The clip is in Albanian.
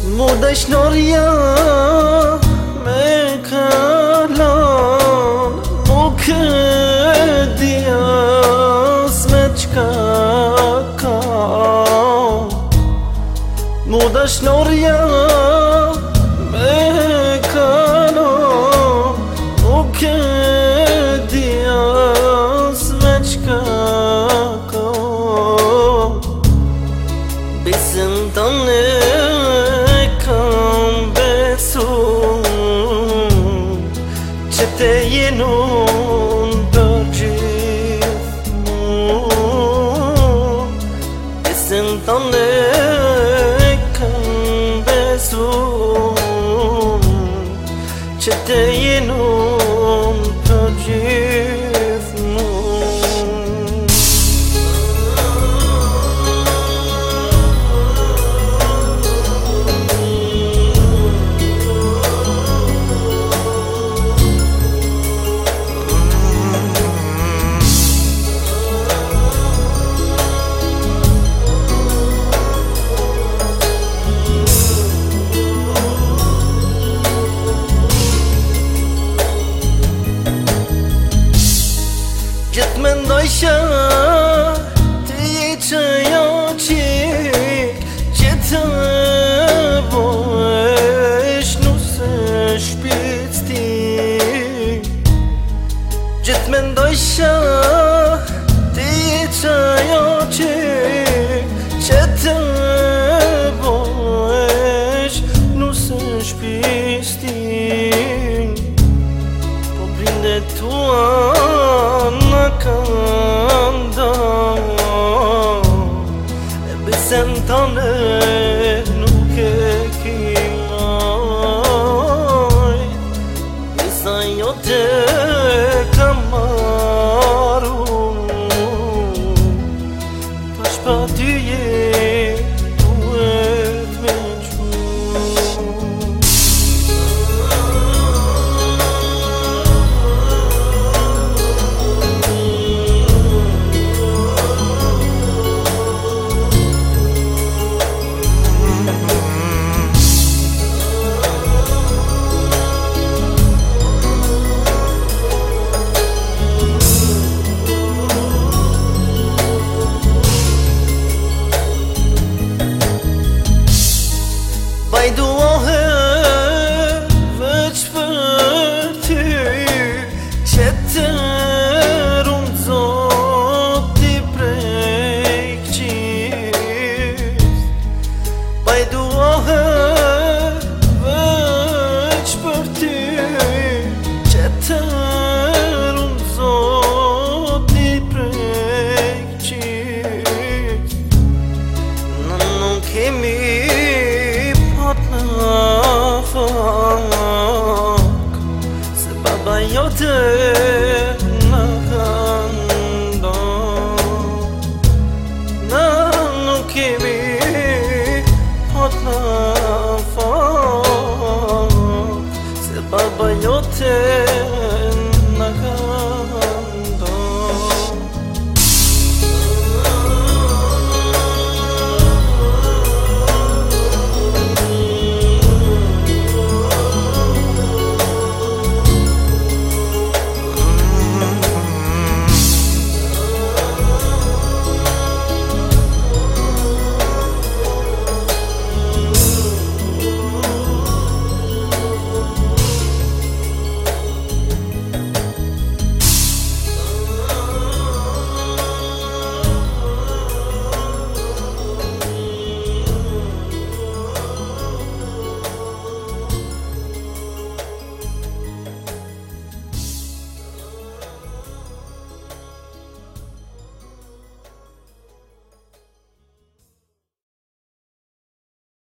Mu dashnorja me kalon, nuk e di as me çka ka. Mu dashnorja me kalon, nuk e di as me çka ka. Besim tane që te jenon për gjithmonë. Besim tane kam besu që te jenon për gjithmonë. Gjithë mendojsha ti je qajo qik që të vojsh nuse shpic ti. Gjithë mendojsha ti je qajo qik që të vojsh nuse shpic ti. Po brindet tua në kënda e besem tane nuk e kimaj. Besa jote kam maru, tash pa ty je duhet me qu. Bajduohe veç për ty që të rumë zoti prej këqis. Bajduohe veç për ty që të rumë zoti prej këqis. Në nuk kemi në fak se baba jote në këndo. Në nuk kemi pot në fak se baba jote